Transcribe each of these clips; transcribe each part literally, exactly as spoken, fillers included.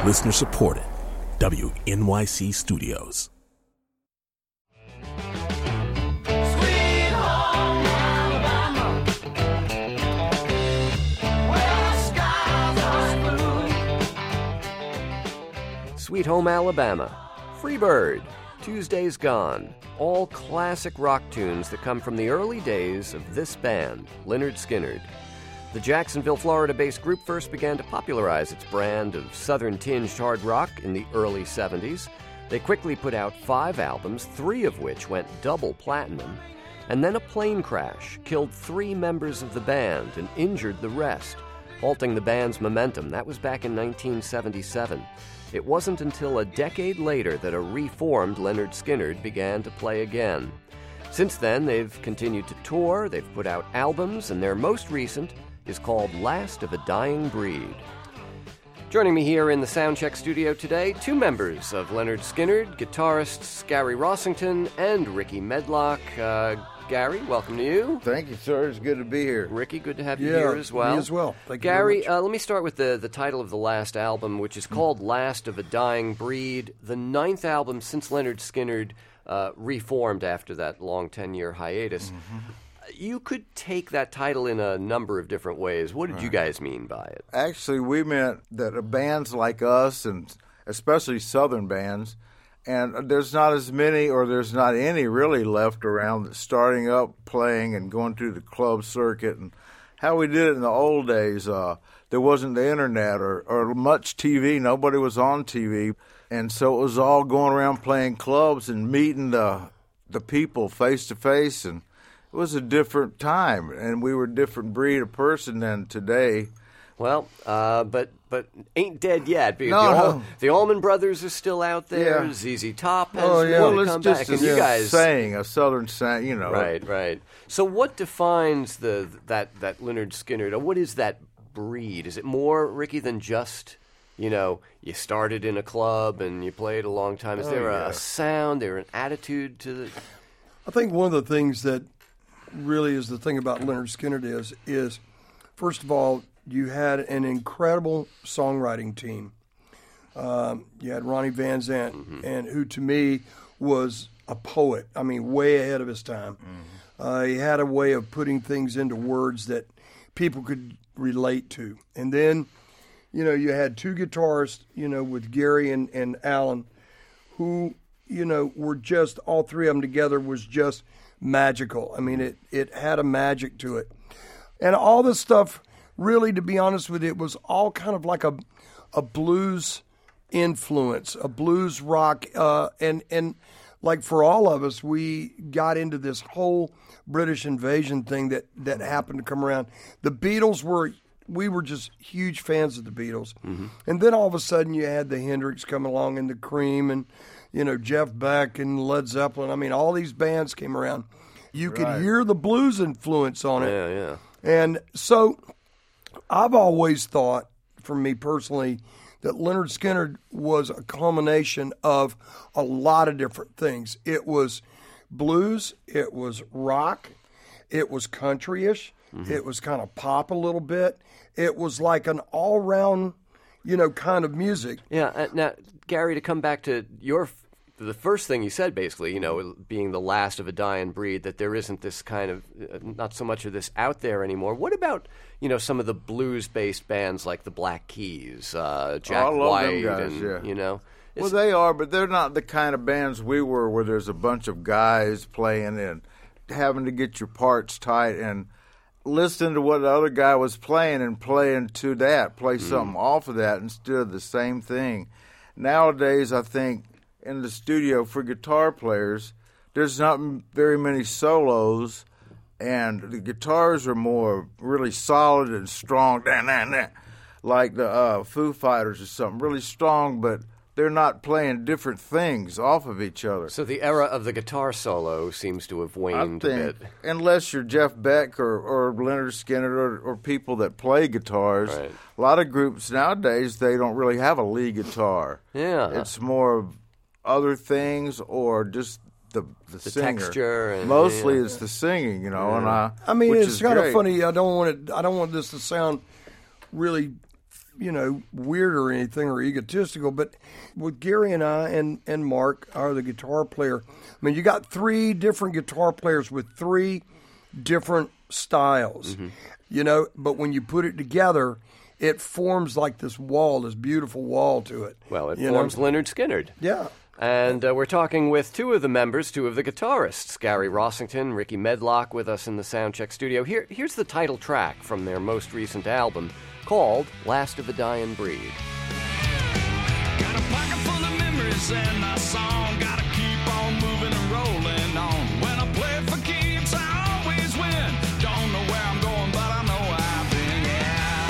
Listener supported. W N Y C Studios. Sweet Home Alabama, Freebird, Tuesday's Gone, all classic rock tunes that come from the early days of this band, Lynyrd Skynyrd. The Jacksonville, Florida-based group first began to popularize its brand of southern-tinged hard rock in the early seventies. They quickly put out five albums, three of which went double platinum, and then a plane crash killed three members of the band and injured the rest, halting the band's momentum. That was back in nineteen seventy-seven. It wasn't until a decade later that a reformed Lynyrd Skynyrd began to play again. Since then, they've continued to tour, they've put out albums, and their most recent is called Last of a Dying Breed. Joining me here in the Soundcheck studio today, two members of Lynyrd Skynyrd, guitarists Gary Rossington and Ricky Medlock. Uh, Gary, welcome to you. Thank you, sir. It's good to be here. Ricky, good to have you yeah, here as well. Me as well. Thank you Gary, very much. Uh, let me start with the, the title of the last album, which is called Last of a Dying Breed, the ninth album since Lynyrd Skynyrd uh, reformed after that long ten-year hiatus. Mm-hmm. You could take that title in a number of different ways. What did right. you guys mean by it? Actually, we meant that bands like us, and especially Southern bands, and there's not as many or there's not any really left around that's starting up playing and going through the club circuit. And how we did it in the old days, uh, there wasn't the internet or, or much T V. Nobody was on T V. And so it was all going around playing clubs and meeting the the people face to face. And it was a different time, and we were a different breed of person than today. Well, uh, but but ain't dead yet. No, the, All, no. the Allman Brothers are still out there. Yeah. Z Z Top has oh, yeah. well, well, come it's back. just And a you guys saying, a Southern saying, you know. Right, right. So what defines the that, that Lynyrd Skynyrd? What is that breed? Is it more, Ricky, than just, you know, you started in a club and you played a long time? Is oh, there yeah. a sound, there an attitude to the... I think one of the things that really is the thing about Lynyrd Skynyrd is, is first of all, you had an incredible songwriting team. Um, you had Ronnie Van Zant, mm-hmm. and who to me was a poet. I mean, way ahead of his time. Mm-hmm. Uh, he had a way of putting things into words that people could relate to. And then, you know, you had two guitarists, you know, with Gary and, and Alan, who, you know, were just, all three of them together was just magical. I mean, it, it had a magic to it. And all this stuff, really, to be honest with you, it was all kind of like a a blues influence, a blues rock. Uh, and, and like for all of us, we got into this whole British invasion thing that, that happened to come around. The Beatles were, we were just huge fans of the Beatles. Mm-hmm. And then all of a sudden you had the Hendrix come along and the Cream and, you know, Jeff Beck and Led Zeppelin. I mean, all these bands came around. You right. could hear the blues influence on it. Yeah, yeah. And so I've always thought, for me personally, that Lynyrd Skynyrd was a culmination of a lot of different things. It was blues, it was rock, it was country-ish, mm-hmm. it was kind of pop a little bit. It was like an all-round, you know, kind of music. Yeah. Uh, now, Gary, to come back to your the first thing you said, basically, you know, being the last of a dying breed, that there isn't this kind of, uh, not so much of this out there anymore. What about, you know, some of the blues-based bands like the Black Keys, uh, Jack oh, I love White, them guys, and, yeah. you know? Well, they are, but they're not the kind of bands we were where there's a bunch of guys playing and having to get your parts tight and listen to what the other guy was playing and playing to that, play something mm. off of that instead of the same thing. Nowadays, I think, in the studio for guitar players, there's not very many solos, and the guitars are more really solid and strong, like the uh, Foo Fighters or something, really strong, but they're not playing different things off of each other. So the era of the guitar solo seems to have waned I think, a bit. Unless you're Jeff Beck or, or Lynyrd Skynyrd or, or people that play guitars. Right. A lot of groups nowadays, they don't really have a lead guitar. Yeah. It's more of other things or just the the, the singer. texture. And, Mostly yeah. it's the singing, you know. Yeah. And I, I mean, which it's is kind great. of funny. I don't want it. I don't want this to sound really you know, weird or anything or egotistical, but with Gary and I and, and Mark, are the guitar player, I mean, you got three different guitar players with three different styles, mm-hmm. you know, but when you put it together, it forms like this wall, this beautiful wall to it. Well, it you forms know? Lynyrd Skynyrd. Yeah. And uh, we're talking with two of the members, two of the guitarists, Gary Rossington, Ricky Medlock, with us in the Soundcheck studio. Here, here's the title track from their most recent album, called Last of a Dying Breed. Got a pocket full of memories and a song. Gotta keep on moving and rolling on. When I play for keeps, I always win. Don't know where I'm going, but I know I've been, yeah.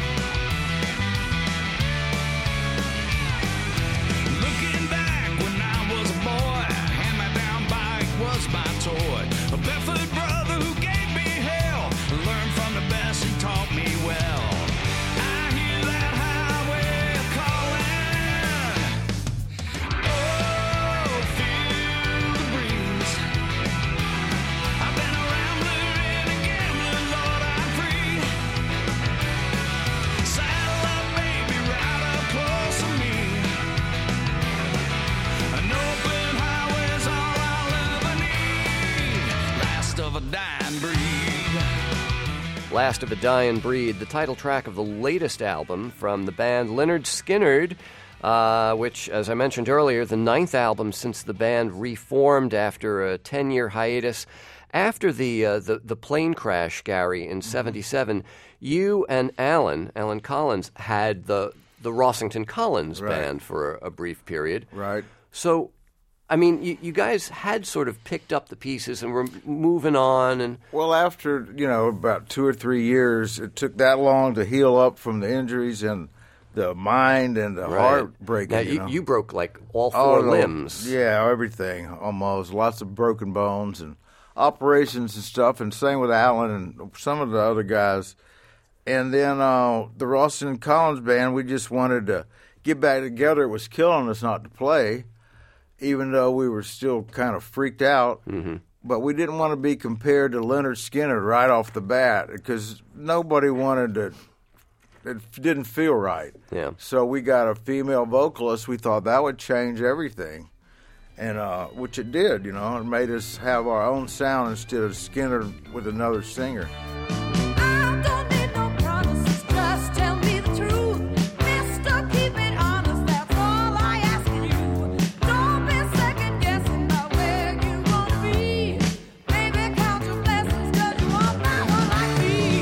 Looking back when I was a boy, hand-me-down bike was my toy. A barefoot brother who gave me hell. Learned from the best who taught me well. I hear that highway calling. Oh, feel the breeze. I've been a rambler and a gambler, Lord, I'm free. Saddle up, baby, right up close to me. An open highway's all I'll ever need. Last of a dying breed. Last of a Dying Breed, the title track of the latest album from the band Lynyrd Skynyrd, uh, which, as I mentioned earlier, the ninth album since the band reformed after a ten-year hiatus. After the uh, the, the plane crash, Gary, in seventy-seven, you and Alan, Alan Collins, had the, the Rossington Collins Right. band for a, a brief period. Right. So, I mean, you, you guys had sort of picked up the pieces and were moving on, and Well, after, you know, about two or three years, it took that long to heal up from the injuries and the mind and the heart breaking. Now, you, you, know? you broke like all Oh, four no. limbs. Yeah, everything, almost. Lots of broken bones and operations and stuff, and same with Alan and some of the other guys. And then uh, the Rossington Collins band, we just wanted to get back together. It was killing us not to play, even though we were still kind of freaked out. Mm-hmm. But we didn't want to be compared to Lynyrd Skynyrd right off the bat because nobody wanted to. It didn't feel right. Yeah. So we got a female vocalist. We thought that would change everything, and uh, which it did. You know, it made us have our own sound instead of Skynyrd with another singer. I don't need no promises, just tell me the truth. Mister, keep it honest, that's all I ask of you. Don't be second guessing about where you wanna be. Baby, count your blessings, 'cause you want that one like me.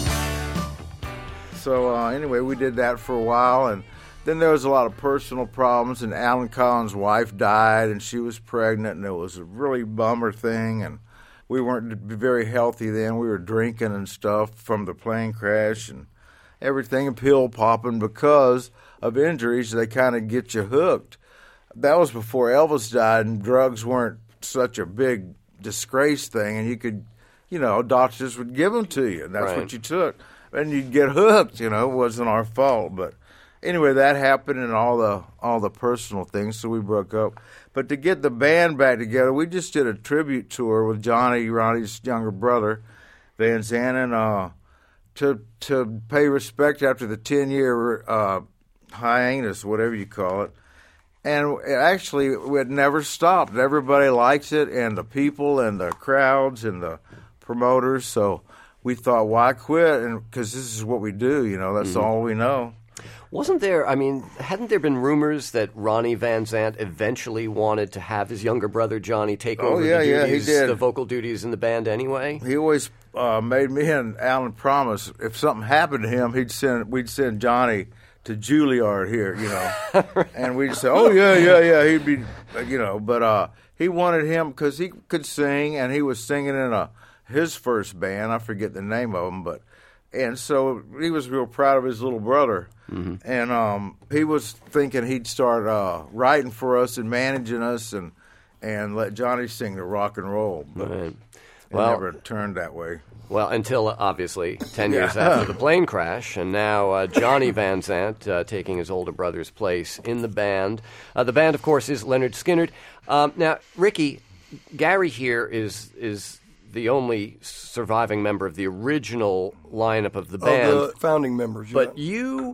So uh, anyway, we did that for a while, and then there was a lot of personal problems, and Alan Collins' wife died, and she was pregnant, and it was a really bummer thing, and we weren't very healthy then. We were drinking and stuff from the plane crash and everything, and pill popping because of injuries. They kind of get you hooked. That was before Elvis died, and drugs weren't such a big disgrace thing, and you could, you know, doctors would give them to you, and that's Right. what you took. And you'd get hooked, you know. It wasn't our fault, but anyway, that happened, and all the all the personal things, so we broke up. But to get the band back together, we just did a tribute tour with Johnny, Ronnie's younger brother, Van Zandt, uh, to to pay respect after the ten year uh, hiatus, whatever you call it. And it actually, it never stopped. Everybody likes it, and the people, and the crowds, and the promoters. So we thought, why quit? And because this is what we do, you know, that's all we know. Wasn't there, I mean, hadn't there been rumors that Ronnie Van Zant eventually wanted to have his younger brother Johnny take Oh, over yeah, the yeah, he duties, did. the vocal duties in the band anyway? He always uh, made me and Alan promise if something happened to him, he'd send we'd send Johnny to Juilliard here, you know, and we'd say, oh yeah, yeah, yeah, he'd be, you know, but uh, he wanted him because he could sing, and he was singing in a his first band. I forget the name of them, but and so he was real proud of his little brother, mm-hmm. and um, he was thinking he'd start uh, writing for us and managing us, and and let Johnny sing the rock and roll, but Right. it Well- never turned that way. Well, until uh, obviously ten years after the plane crash, and now uh, Johnny Van Zant uh, taking his older brother's place in the band. Uh, the band, of course, is Lynyrd Skynyrd. Um, now, Ricky, Gary here is is the only surviving member of the original lineup of the band. Of the founding members, yeah. But you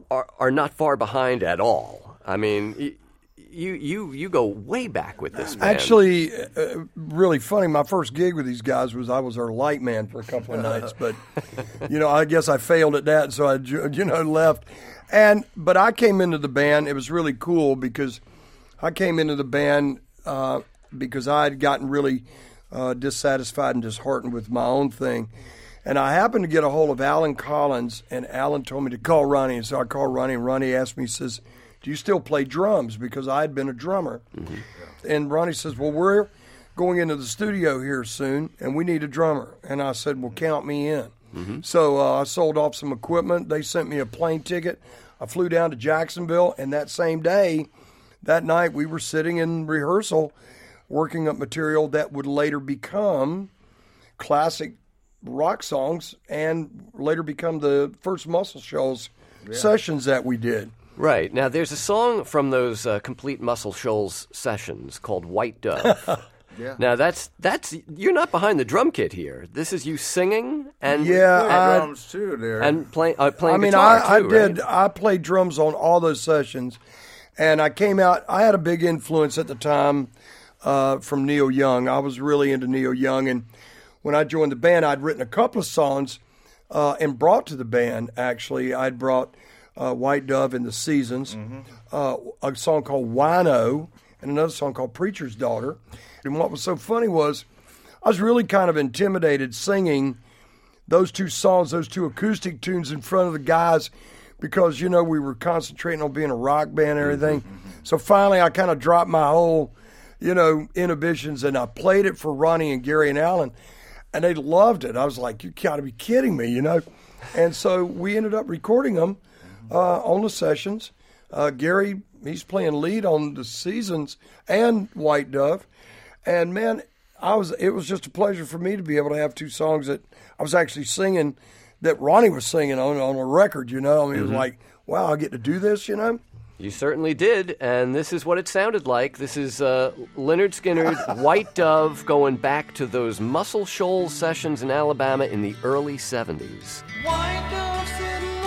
are, are not far behind at all. I mean, y- you you you go way back with this band. Actually, uh, really funny. My first gig with these guys was I was their light man for a couple of nights, but you know, I guess I failed at that, so I ju- you know left. And but I came into the band. It was really cool because I came into the band uh, because I had gotten really uh, dissatisfied and disheartened with my own thing. And I happened to get a hold of Alan Collins, and Alan told me to call Ronnie. And so I called Ronnie, and Ronnie asked me, he says, do you still play drums? Because I had been a drummer. Mm-hmm. And Ronnie says, well, we're going into the studio here soon, and we need a drummer. And I said, well, count me in. Mm-hmm. So uh, I sold off some equipment. They sent me a plane ticket. I flew down to Jacksonville, and that same day, that night, we were sitting in rehearsal working up material that would later become classic rock songs and later become the first Muscle Shoals yeah. sessions that we did. Right. Now, there's a song from those uh, complete Muscle Shoals sessions called White Dove. yeah. Now, that's, that's, you're not behind the drum kit here. This is you singing and... Yeah. and I, drums, too, there. And play, uh, playing I mean, guitar, I, too, I did, right? I played drums on all those sessions. And I came out, I had a big influence at the time uh, from Neil Young. I was really into Neil Young. And when I joined the band, I'd written a couple of songs uh, and brought to the band, actually. I'd brought uh, White Dove and the Seasons, mm-hmm. uh, a song called Wino, and another song called Preacher's Daughter. And what was so funny was I was really kind of intimidated singing those two songs, those two acoustic tunes in front of the guys because, you know, we were concentrating on being a rock band and everything. Mm-hmm. So finally I kind of dropped my whole, you know, inhibitions, and I played it for Ronnie and Gary and Alan, and they loved it. I was like, you got to be kidding me, you know. And so we ended up recording them uh, on the sessions. Uh, Gary, he's playing lead on the Seasons and White Dove. And, man, I was it was just a pleasure for me to be able to have two songs that I was actually singing that Ronnie was singing on on a record, you know. I mean, mm-hmm. It was like, wow, I get to do this, you know. You certainly did, and this is what it sounded like. This is uh, Lynyrd Skynyrd, White Dove, going back to those Muscle Shoals sessions in Alabama in the early seventies. White dove sitting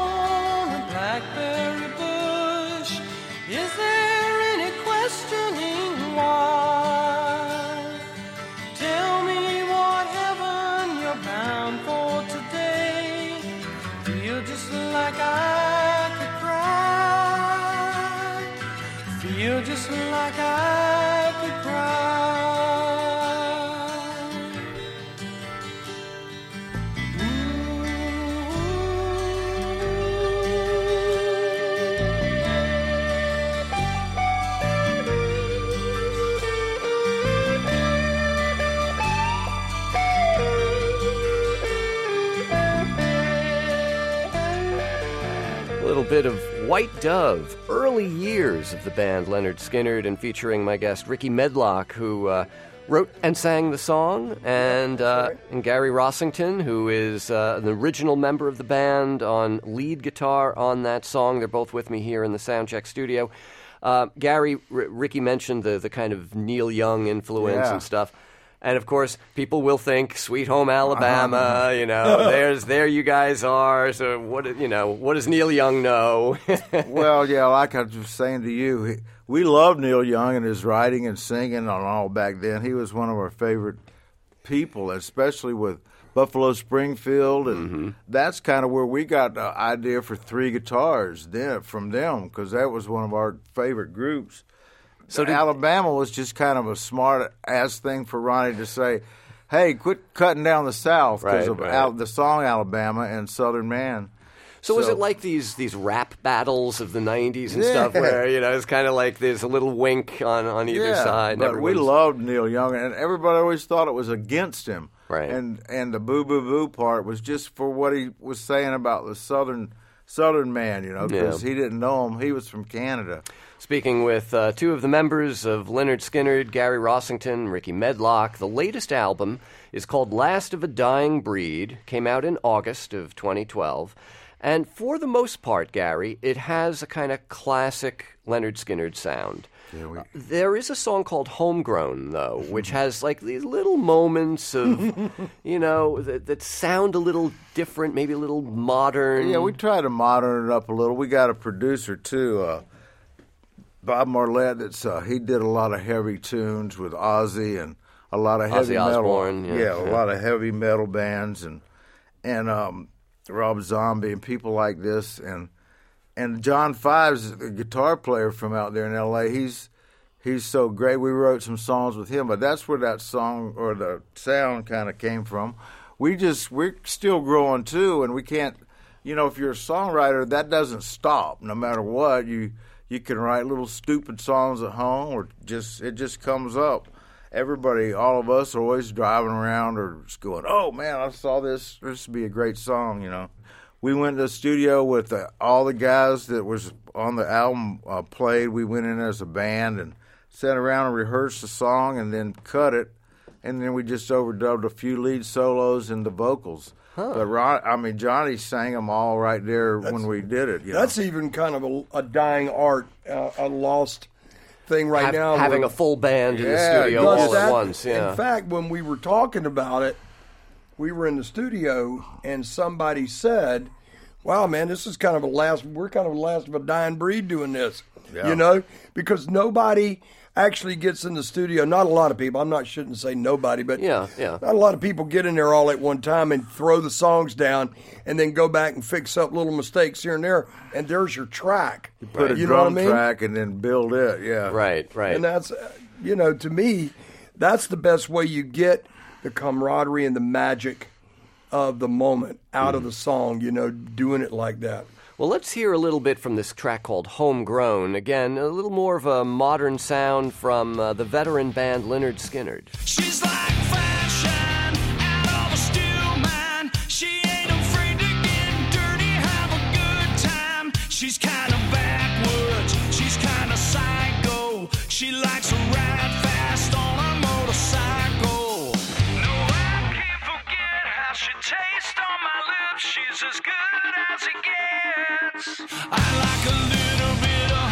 on a blackberry bush. Is there any questioning why? Tell me what heaven you're bound for today. Feel just like I could cry. Feel just like I could cry. A little bit of White Dove, early years of the band Lynyrd Skynyrd, and featuring my guest Ricky Medlock, who uh, wrote and sang the song, and uh, and Gary Rossington, who is uh, an original member of the band on lead guitar on that song. They're both with me here in the Soundcheck studio. Uh, Gary, R- Ricky mentioned the, the kind of Neil Young influence Yeah. and stuff. And, of course, people will think Sweet Home Alabama, you know, there's, there you guys are. So, what, you know, what does Neil Young know? Well, yeah, like I was saying to you, he, we loved Neil Young and his writing and singing and all back then. He was one of our favorite people, especially with Buffalo Springfield. And mm-hmm. that's kind of where we got the idea for three guitars then, from them, because that was one of our favorite groups. So did, Alabama was just kind of a smart-ass thing for Ronnie to say, hey, quit cutting down the South because right, of right. Al- the song Alabama and Southern Man. So, so was it like these these rap battles of the nineties and yeah. stuff where, you know, it's kind of like there's a little wink on, on either yeah, side? But we loved Neil Young, and everybody always thought it was against him. Right. And and the boo-boo-boo part was just for what he was saying about the Southern Southern man, you know, because yeah. he didn't know him. He was from Canada. Speaking with uh, two of the members of Lynyrd Skynyrd, Gary Rossington, Ricky Medlock. The latest album is called Last of a Dying Breed, came out in August of twenty twelve. And for the most part, Gary, it has a kind of classic Lynyrd Skynyrd sound. Yeah, we... uh, there is a song called Homegrown, though, which has like these little moments of, you know, that, that sound a little different, maybe a little modern. Yeah, we try to modern it up a little. We got a producer, too, uh, Bob Marlette. That's, uh, he did a lot of heavy tunes with Ozzy and a lot of heavy Ozzy metal. Osbourne, yeah, yeah, a yeah. lot of heavy metal bands and, and um, Rob Zombie and people like this. And and John Fives, the guitar player from out there in L A, he's he's so great. We wrote some songs with him, but that's where that song or the sound kind of came from. We just we're still growing too, and we can't. You know, if you're a songwriter, that doesn't stop. No matter what, you you can write little stupid songs at home, or just it just comes up. Everybody, all of us, are always driving around or just going, "Oh man, I saw this. This would be a great song," you know. We went to the studio with uh, all the guys that was on the album uh, played. We went in as a band and sat around and rehearsed the song and then cut it. And then we just overdubbed a few lead solos and the vocals. Huh. But Ron, I mean, Johnny sang them all right there That's- when we did it. You That's know? even kind of a, a dying art, uh, a lost thing right Have- now. having where- a full band in the Yeah, studio because all that- at once. Yeah. In fact, when we were talking about it, we were in the studio and somebody said, "Wow, man, this is kind of a last. We're kind of the last of a dying breed doing this." Yeah. You know, because nobody actually gets in the studio. Not a lot of people. I'm not shouldn't say nobody, but Yeah, yeah. not a lot of people get in there all at one time and throw the songs down and then go back and fix up little mistakes here and there, and there's your track. Put a You know what I drum mean? track and then build it. Yeah, Right, right. And that's, uh, you know, to me, that's the best way you get the camaraderie and the magic of the moment out of the song, you know, doing it like that. Well, let's hear a little bit from this track called Homegrown. Again, a little more of a modern sound from uh, the veteran band Lynyrd Skynyrd. She's like fashion out of a steel mine. She ain't afraid to get dirty, have a good time. She's kind of backwards, she's kind of psycho. She likes to ride fast on a motorcycle. No, I can't forget how she tastes on my lips. She's as good as it gets. I like a little bit of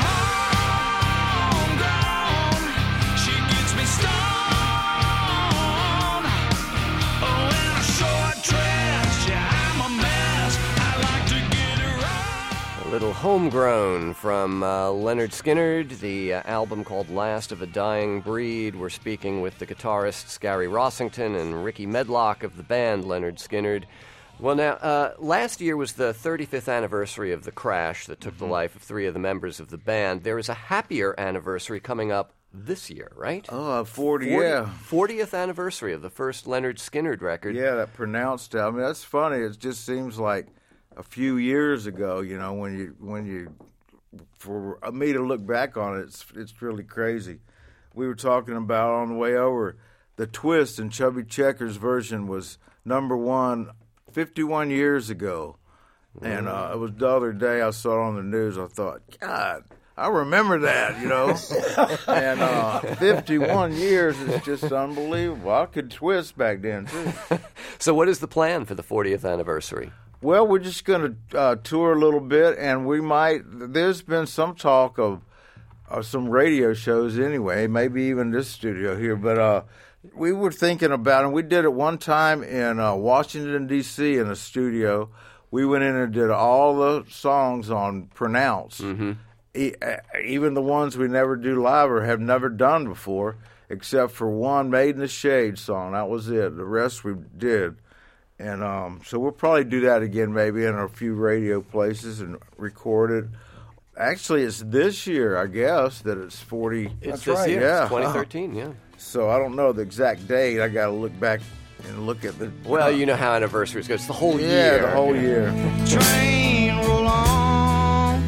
homegrown. She gets me stoned. Oh, in a short dress, yeah, I'm a mess. I like to get her right. A little Homegrown from uh, Lynyrd Skynyrd, the uh, album called Last of a Dying Breed. We're speaking with the guitarists Gary Rossington and Ricky Medlock of the band Lynyrd Skynyrd. Well, now, uh, last year was the thirty-fifth anniversary of the crash that took the life of three of the members of the band. There is a happier anniversary coming up this year, right? Oh, forty, forty yeah. fortieth anniversary of the first Lynyrd Skynyrd record. Yeah, that pronounced. I mean, that's funny. It just seems like a few years ago. You know, when you when you for me to look back on it, it's it's really crazy. We were talking about on the way over the Twist and Chubby Checker's version was number one fifty-one years ago, and uh, it was the other day I saw it on the news. I thought, God, I remember that, you know. And uh, fifty-one years is just unbelievable. I could twist back then too. So what is the plan for the fortieth anniversary? Well, we're just going to uh, tour a little bit, and we might. There's been some talk of, of some radio shows anyway, maybe even this studio here, but. Uh, We were thinking about it. We did it one time in uh, Washington, D C in a studio. We went in and did all the songs on Pronounce, mm-hmm. e- even the ones we never do live or have never done before, except for one Made in the Shade song. That was it. The rest we did. And um, so we'll probably do that again maybe in a few radio places and record it. Actually, it's this year, I guess, that it's forty. It's That's this right. year. Yeah. It's twenty thirteen, yeah. So I don't know the exact date. I got to look back and look at the. Well, you know how anniversaries go. It's the whole yeah, year. the whole year. Train roll on,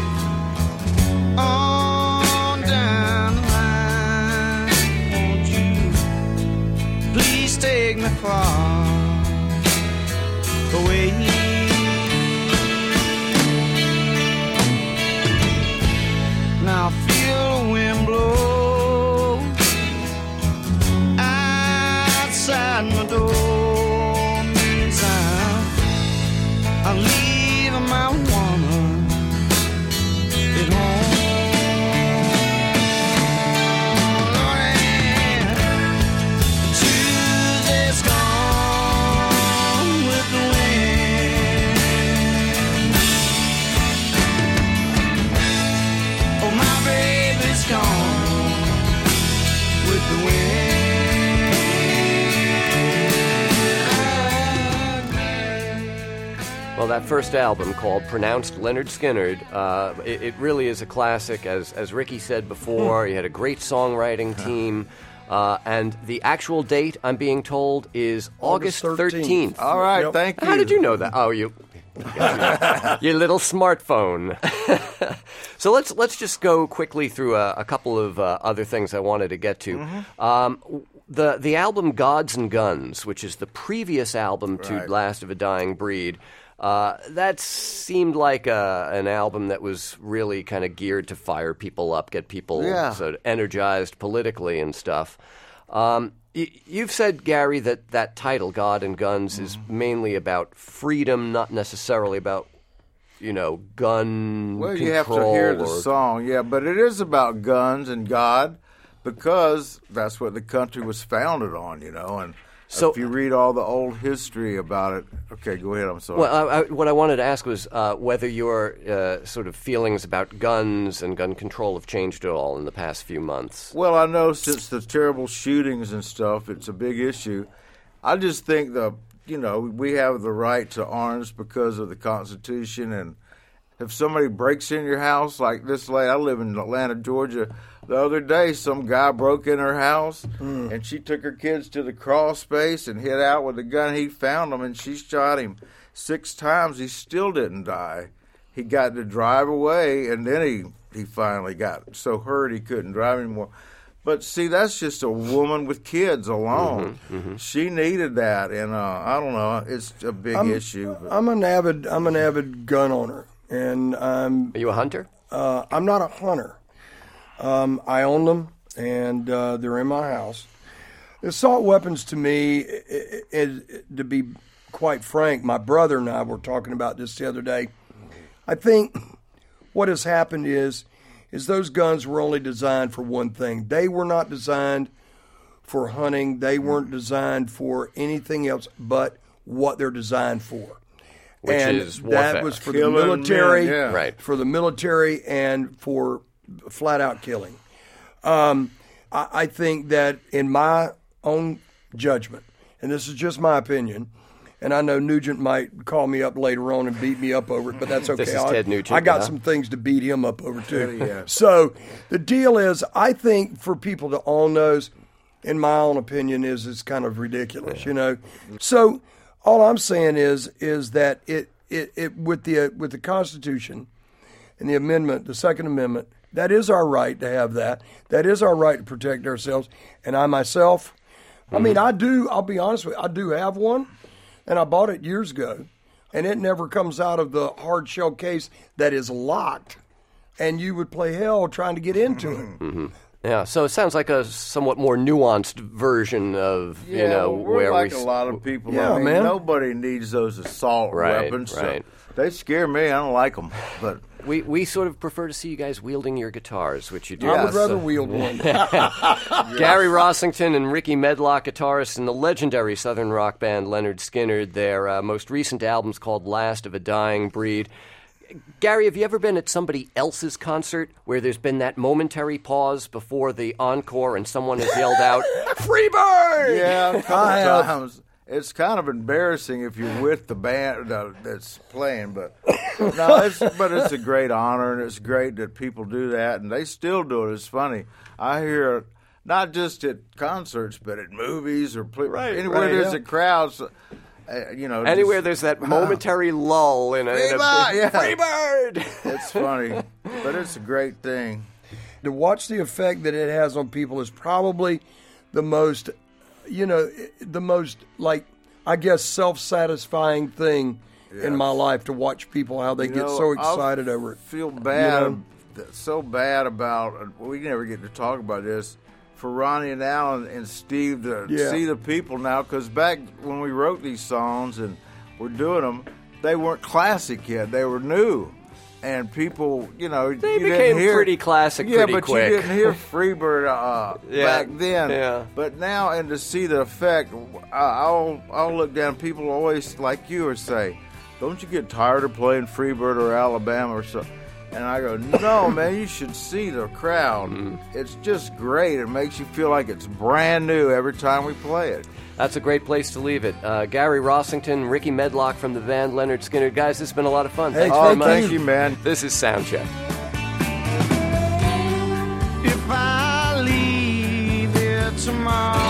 on down the line. Won't you please take me far away? Now that first album called Pronounced Leonard Skinnerd. Uh, it, it really is a classic, as as Ricky said before. He had a great songwriting team. Uh, and the actual date, I'm being told, is August August thirteenth. thirteenth. All right, Yep. thank you. How did you know that? Oh, you, your little smartphone. So let's let's just go quickly through a, a couple of uh, other things I wanted to get to. Mm-hmm. Um, the the album Gods and Guns, which is the previous album to Right. Last of a Dying Breed. Uh, that seemed like a, an album that was really kind of geared to fire people up, get people Yeah. sort of energized politically and stuff. Um, y- you've said, Gary, that that title, God and Guns, is Mm-hmm. mainly about freedom, not necessarily about, you know, gun Well, control. you have to hear the or- song, yeah, but it is about guns and God because that's what the country was founded on, you know. And So- if you read all the old history about it, okay, go ahead. I'm sorry. Well, I, I, what I wanted to ask was uh, whether your uh, sort of feelings about guns and gun control have changed at all in the past few months. Well, I know since the terrible shootings and stuff, it's a big issue. I just think the you know we have the right to arms because of the Constitution, and if somebody breaks in your house like this lady, I live in Atlanta, Georgia. The other day, some guy broke in her house, and she took her kids to the crawl space and hid out with a gun. He found them, and she shot him six times. He still didn't die. He got to drive away, and then he, he finally got so hurt he couldn't drive anymore. But see, that's just a woman with kids alone. She needed that, and uh, I don't know. It's a big I'm, issue. But. I'm an avid I'm an avid gun owner, and I'm Are you a hunter? uh, I'm not a hunter. Um, I own them, and uh, they're in my house. Assault weapons, to me, i- i- is, to be quite frank, my brother and I were talking about this the other day. I think what has happened is, is those guns were only designed for one thing. They were not designed for hunting. They weren't designed for anything else but what they're designed for. Which and is warfare. that was for Killing the military, men, yeah. Right. for the military, and for flat out killing. Um, I, I think that in my own judgment, and this is just my opinion, and I know Nugent might call me up later on and beat me up over it, but that's okay. This is I, Ted Nugent, I got huh? some things to beat him up over too. Yeah. So the deal is, I think for people to own those, in my own opinion, is it's kind of ridiculous, you know. So all I'm saying is is that it it, it with the with the Constitution and the amendment, the Second Amendment, that is our right to have that. That is our right to protect ourselves. And I myself, I mean, I do. I'll be honest with you, I do have one, and I bought it years ago, and it never comes out of the hard shell case that is locked, and you would play hell trying to get into it. Yeah, so it sounds like a somewhat more nuanced version of, Yeah, you know, well, we're where like we... a lot of people. Yeah, I mean, man. Nobody needs those assault Right, weapons. so right. They scare me. I don't like them. But We, we sort of prefer to see you guys wielding your guitars, which you do. I would Yes. rather wield one. Gary Rossington and Ricky Medlock, guitarists in the legendary Southern rock band Leonard Skinnerd. Their uh, most recent album's called Last of a Dying Breed. Gary, have you ever been at somebody else's concert where there's been that momentary pause before the encore and someone has yelled out, Freebird! yeah, a couple I have. times. It's kind of embarrassing if you're with the band uh, that's playing, but no, it's but it's a great honor, and it's great that people do that, and they still do it. It's funny. I hear it not just at concerts, but at movies or pl- Right, anywhere right, there's yeah. a crowd. So, uh, you know, Anywhere just- there's that momentary lull in a, in a Freebird, yeah. Freebird! It's funny, but it's a great thing. To watch the effect that it has on people is probably the most, you know, the most, like, I guess, self-satisfying thing in my life, to watch people, how they You get know, so I'll excited over it. Feel bad, You know? th- so bad about. We never get to talk about this. For Ronnie and Alan and Steve to Yeah. see the people now, because back when we wrote these songs and we're doing them, they weren't classic yet; they were new, and people, you know, They you became didn't hear, pretty classic yeah, pretty but quick. you didn't hear Freebird uh, Yeah, back then. yeah. But now, and to see the effect, I- I'll I'll look down. People always, like you, or say, "Don't you get tired of playing Freebird or Alabama or so?" And I go, no, man, you should see the crowd. It's just great. It makes you feel like it's brand new every time we play it. That's a great place to leave it. Uh, Gary Rossington, Ricky Medlock from the band Leonard Skinner. Guys, this has been a lot of fun. Hey, Thanks Oh, very much. thank you, man. This is Soundcheck. If I leave here tomorrow,